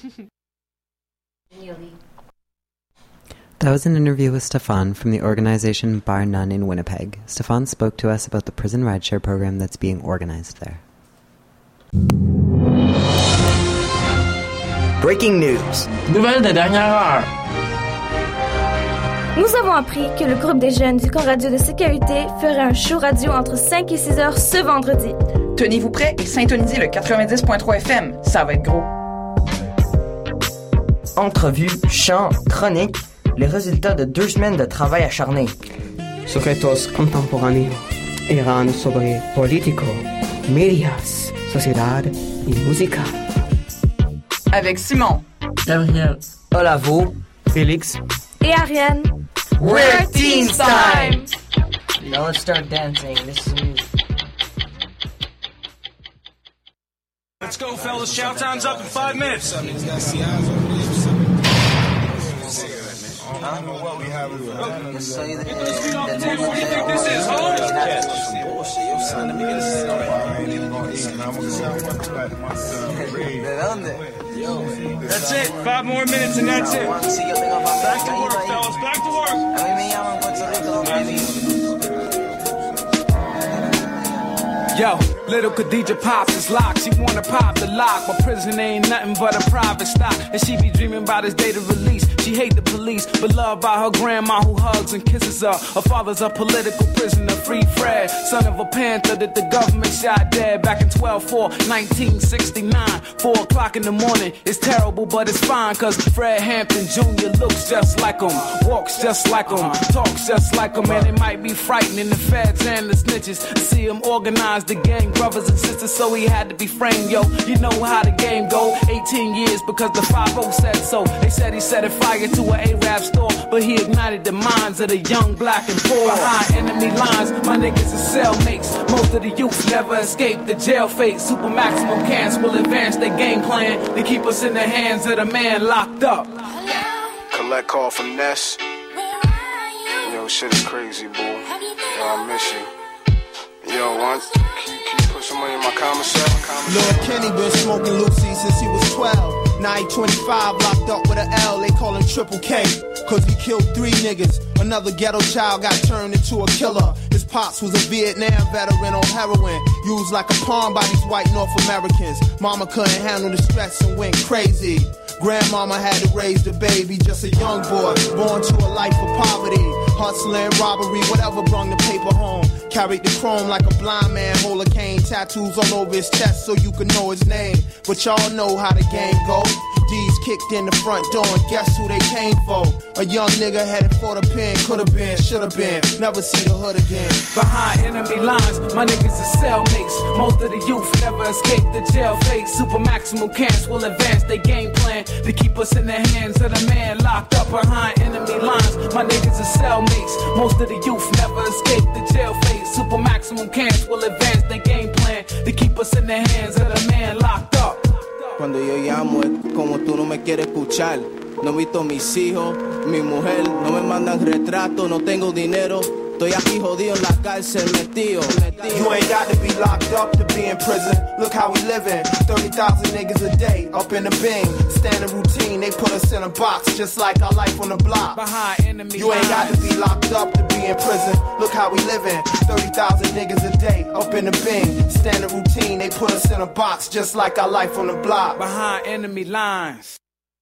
Speaker 15: That was an interview with Stefan from the organization Bar None in Winnipeg. Stefan spoke to us about the prison rideshare program that's being organized there.
Speaker 18: Breaking news.
Speaker 19: Nouvelles de dernière heure.
Speaker 20: Nous avons appris que le groupe des jeunes du corps radio de sécurité ferait un show radio entre cinq et six heures ce vendredi.
Speaker 21: Tenez-vous prêts et syntonisez le quatre-vingt-dix point trois F M. Ça va être gros.
Speaker 18: Entrevues, chants, chroniques, les résultats de deux semaines de travail acharné.
Speaker 22: Sujetos contemporáneos, Irán sobre político, medias, sociedad y música.
Speaker 21: Avec Simon,
Speaker 22: Gabriel,
Speaker 18: Olavo,
Speaker 22: Félix
Speaker 20: et Ariane.
Speaker 21: We're Teens Time!
Speaker 18: Now let's start dancing. This is music.
Speaker 23: Let's go, fellas. Shout time's up in five minutes. I don't know what we have. Get those feet off the table. What do you think this is, home? That's it. Five more minutes and that's it. Back to work, fellas. Back to work.
Speaker 24: Yo, little Khadija pops is locked. She wanna pop the lock, but prison ain't nothing but a private stock. And she be dreaming about his day to release. She hate the police, but loved by her grandma who hugs and kisses her. Her father's a political prisoner, Free Fred, son of a panther that the government shot dead back in twelve four nineteen sixty-nine. Four o'clock in the morning, it's terrible, but it's fine, cause Fred Hampton Junior looks just like him, walks just like him, talks just like him, and it might be frightening the feds and the snitches. See him organize the gang, brothers and sisters, so he had to be framed, yo. You know how the game go, eighteen years because the five oh said so. They said he set a fire to an A-Rap store, but he ignited the minds of the young, black, and poor. Behind enemy lines, my niggas are cellmates. Most of the youth never escape the jail fate. Super maximum camps will advance their game plan to keep us in the hands of the man locked up.
Speaker 25: Collect call from Ness. Yo, shit is crazy, boo. Yo, I miss you. Yo, once, can you, can you put some money in my comment section?
Speaker 26: Lord Kenny been smoking Lucy since he was twelve. Now he twenty-five, locked up with an L, they call him Triple K. Cause he killed three niggas. Another ghetto child got turned into a killer. His pops was a Vietnam veteran on heroin, used like a pawn by these white North Americans. Mama couldn't handle the stress and went crazy. Grandmama had to raise the baby, just a young boy, born to a life of poverty. Hustling, robbery, whatever brung the paper home. Carried the chrome like a blind man, hold a cane. Tattoos all over his chest so you can know his name. But y'all know how the game goes. D's kicked in the front door and guess who they came for? A young nigga headed for the pen, could've been, should've been. Never see the hood again.
Speaker 24: Behind enemy lines, my niggas are cellmates. Most of the youth never escape the jail fate. Super maximum camps will advance their game plan to keep us in the hands of the man locked up behind enemy lines. My niggas are cellmates. Most of the youth never escape the jail fate. Super maximum camps will advance their game plan to keep us in the hands of the man locked up.
Speaker 1: Cuando yo llamo es como tú no me quieres escuchar. No he visto mis hijos, mi mujer, no me mandan retrato, no tengo dinero. Estoy aquí jodido en la cárcel, metido, metido.
Speaker 26: You ain't got to be locked up to be in prison. Look how we living. thirty thousand niggas a day up in the bing. Standard routine, they put us in a box just like our life on the block.
Speaker 24: Behind enemy
Speaker 26: You ain't got to be locked up to be in prison. Look how we living. thirty thousand niggas a day up in the bing. Standard routine, they put us in a box just like our life on the block.
Speaker 24: Behind enemy lines.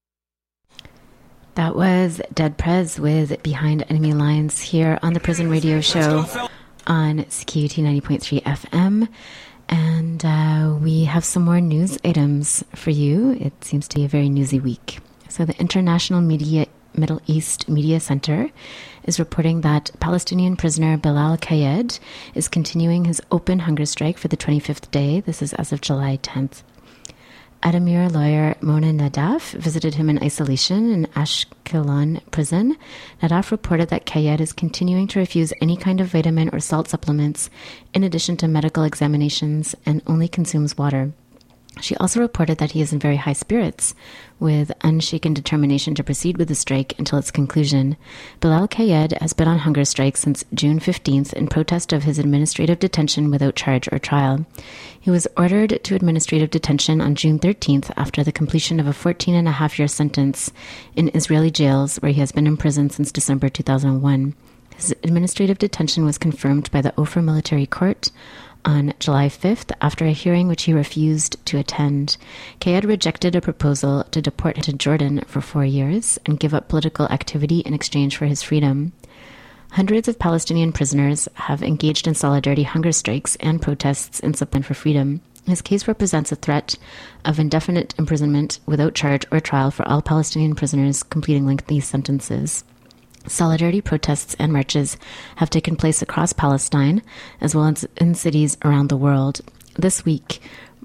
Speaker 6: That was Dead Prez with Behind Enemy Lines here on the Prison Radio Show on C K U T ninety point three F M. And uh, we have some more news items for you. It seems to be a very newsy week. So the International Media Middle East Media Center is reporting that Palestinian prisoner Bilal Kayed is continuing his open hunger strike for the twenty-fifth day. This is as of July tenth. Adamir lawyer Mona Nadaf visited him in isolation in Ashkelon prison. Nadaf reported that Kayed is continuing to refuse any kind of vitamin or salt supplements in addition to medical examinations and only consumes water. She also reported that he is in very high spirits, with unshaken determination to proceed with the strike until its conclusion. Bilal Kayed has been on hunger strike since June fifteenth in protest of his administrative detention without charge or trial. He was ordered to administrative detention on June thirteenth after the completion of a fourteen and a half year sentence in Israeli jails where he has been in prison since December two thousand one. His administrative detention was confirmed by the Ofer Military Court on July fifth after a hearing which he refused to attend. Kayed rejected a proposal to deport him to Jordan for four years and give up political activity in exchange for his freedom. Hundreds of Palestinian prisoners have engaged in solidarity hunger strikes and protests in support for freedom. His case represents a threat of indefinite imprisonment without charge or trial for all Palestinian prisoners completing lengthy sentences. Solidarity protests and marches have taken place across Palestine, as well as in cities around the world. This week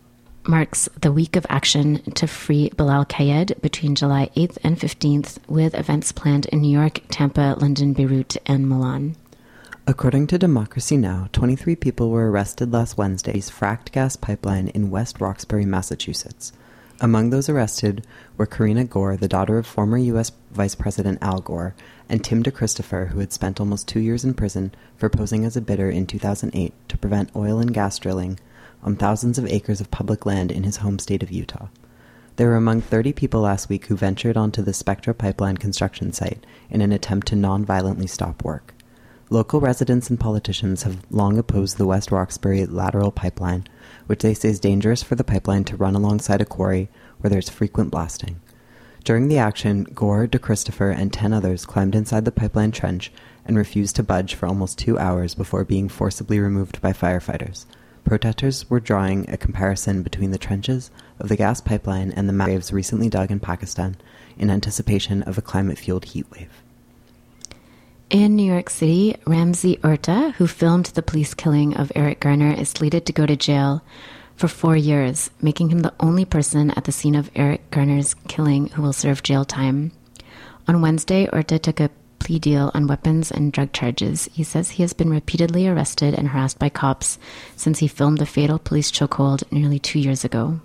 Speaker 6: marks the week of action to free Bilal Kayed between July eighth and fifteenth, with events planned in New York, Tampa, London, Beirut, and Milan.
Speaker 15: According to Democracy Now!, twenty-three people were arrested last Wednesday's fracked gas pipeline in West Roxbury, Massachusetts. Among those arrested were Karina Gore, the daughter of former U S Vice President Al Gore, and Tim DeChristopher, who had spent almost two years in prison for posing as a bidder in two thousand eight to prevent oil and gas drilling on thousands of acres of public land in his home state of Utah. They were among thirty people last week who ventured onto the Spectra pipeline construction site in an attempt to non-violently stop work. Local residents and politicians have long opposed the West Roxbury lateral pipeline, which they say is dangerous for the pipeline to run alongside a quarry where there's frequent blasting. During the action, Gore, DeChristopher, and ten others climbed inside the pipeline trench and refused to budge for almost two hours before being forcibly removed by firefighters. Protesters were drawing a comparison between the trenches of the gas pipeline and the mass graves recently dug in Pakistan in anticipation of a climate-fueled heat wave.
Speaker 6: In New York City, Ramsey Orta, who filmed the police killing of Eric Garner, is slated to go to jail for four years, making him the only person at the scene of Eric Garner's killing who will serve jail time. On Wednesday, Orta took a plea deal on weapons and drug charges. He says he has been repeatedly arrested and harassed by cops since he filmed the fatal police chokehold nearly two years ago.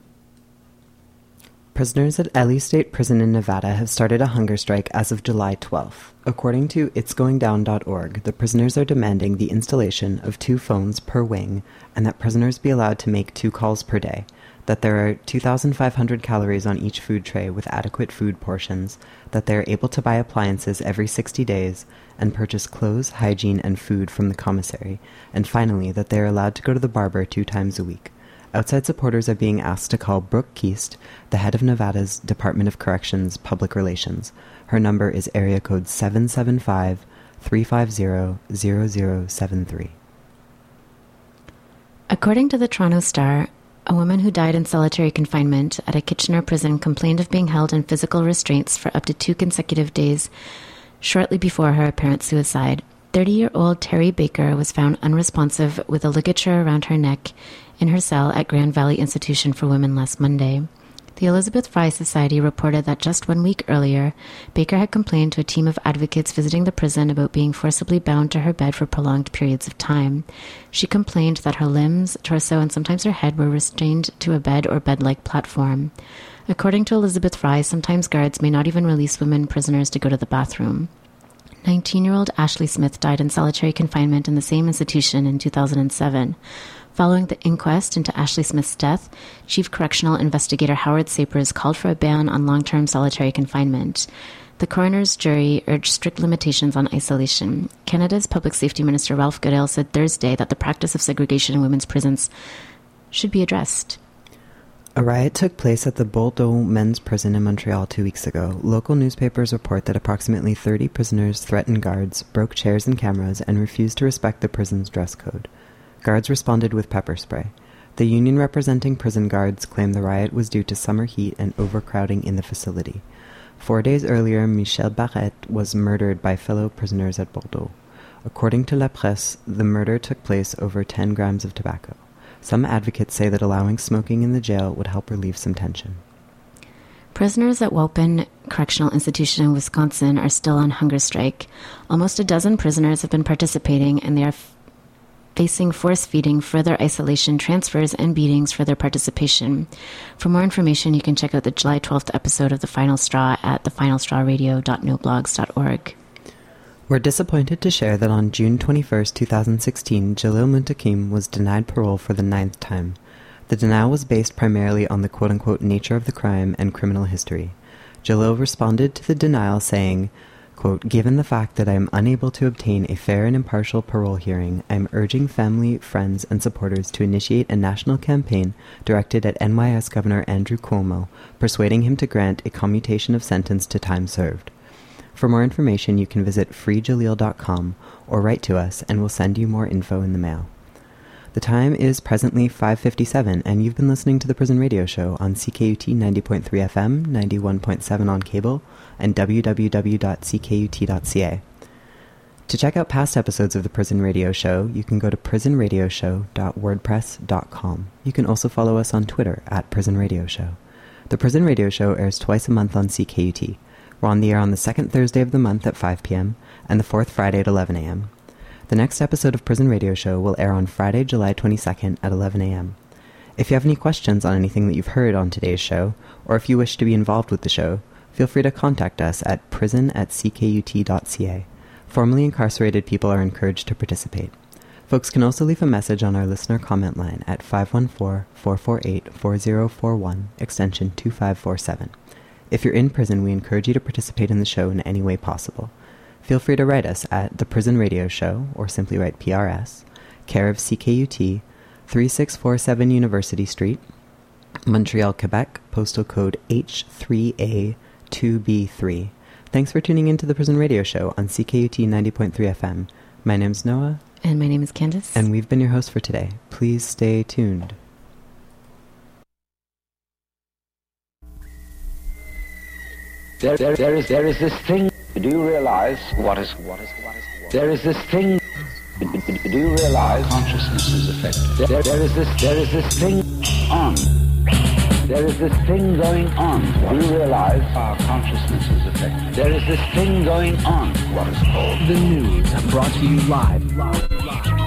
Speaker 15: Prisoners at Ely State Prison in Nevada have started a hunger strike as of July twelfth. According to its going down dot org, the prisoners are demanding the installation of two phones per wing and that prisoners be allowed to make two calls per day, that there are two thousand five hundred calories on each food tray with adequate food portions, that they are able to buy appliances every sixty days and purchase clothes, hygiene, and food from the commissary, and finally that they are allowed to go to the barber two times a week. Outside supporters are being asked to call Brooke Keast, the head of Nevada's Department of Corrections Public Relations. Her number is area code seven seven five, three five zero, zero zero seven three.
Speaker 6: According to the Toronto Star, a woman who died in solitary confinement at a Kitchener prison complained of being held in physical restraints for up to two consecutive days shortly before her apparent suicide. thirty-year-old Terry Baker was found unresponsive with a ligature around her neck in her cell at Grand Valley Institution for Women last Monday. The Elizabeth Fry Society reported that just one week earlier, Baker had complained to a team of advocates visiting the prison about being forcibly bound to her bed for prolonged periods of time. She complained that her limbs, torso, and sometimes her head were restrained to a bed or bed-like platform. According to Elizabeth Fry, sometimes guards may not even release women prisoners to go to the bathroom. nineteen-year-old Ashley Smith died in solitary confinement in the same institution in two thousand seven. Following the inquest into Ashley Smith's death, Chief Correctional Investigator Howard Sapers called for a ban on long-term solitary confinement. The coroner's jury urged strict limitations on isolation. Canada's Public Safety Minister Ralph Goodale said Thursday that the practice of segregation in women's prisons should be addressed.
Speaker 15: A riot took place at the Bordeaux men's prison in Montreal two weeks ago. Local newspapers report that approximately thirty prisoners threatened guards, broke chairs and cameras, and refused to respect the prison's dress code. Guards responded with pepper spray. The union representing prison guards claimed the riot was due to summer heat and overcrowding in the facility. Four days earlier, Michel Barrette was murdered by fellow prisoners at Bordeaux. According to La Presse, the murder took place over ten grams of tobacco. Some advocates say that allowing smoking in the jail would help relieve some tension.
Speaker 6: Prisoners at Walpen Correctional Institution in Wisconsin are still on hunger strike. Almost a dozen prisoners have been participating, and they are f- facing force-feeding, further isolation, transfers, and beatings for their participation. For more information, you can check out the July twelfth episode of The Final Straw at the final straw radio dot no blogs dot org.
Speaker 15: We're disappointed to share that on June twenty-first, twenty sixteen, Jalil Muntakim was denied parole for the ninth time. The denial was based primarily on the quote-unquote nature of the crime and criminal history. Jalil responded to the denial saying, quote, "Given the fact that I am unable to obtain a fair and impartial parole hearing, I am urging family, friends, and supporters to initiate a national campaign directed at N Y S Governor Andrew Cuomo, persuading him to grant a commutation of sentence to time served. For more information, you can visit free jalil dot com or write to us, and we'll send you more info in the mail." The time is presently five fifty-seven, and you've been listening to The Prison Radio Show on C K U T ninety point three F M, ninety-one point seven on cable, and w w w dot c k u t dot c a. To check out past episodes of The Prison Radio Show, you can go to prison radio show dot wordpress dot com. You can also follow us on Twitter at Prison Radio Show. The Prison Radio Show airs twice a month on C K U T. We're on the air on the second Thursday of the month at five p.m. and the fourth Friday at eleven a.m. The next episode of Prison Radio Show will air on Friday, July twenty-second at eleven a.m. If you have any questions on anything that you've heard on today's show, or if you wish to be involved with the show, feel free to contact us at prison at c k u t dot c a. Formerly incarcerated people are encouraged to participate. Folks can also leave a message on our listener comment line at five one four, four four eight, four zero four one, extension two five four seven. If you're in prison, we encourage you to participate in the show in any way possible. Feel free to write us at The Prison Radio Show, or simply write P R S, care of C K U T, thirty-six forty-seven University Street, Montreal, Quebec, postal code H three A two B three. Thanks for tuning in to The Prison Radio Show on C K U T ninety point three F M. My name's Noah.
Speaker 6: And my name is Candace.
Speaker 15: And we've been your hosts for today. Please stay tuned.
Speaker 2: There, there, there is, there is this thing. Do you realize what is, what is, what is, what is? There is this thing. Do you realize consciousness is affected? There, there is this, there is this thing on. There is this thing going on. Do you realize our consciousness is affected? There is this thing going on. What is called
Speaker 3: the news, brought to you live. live, live.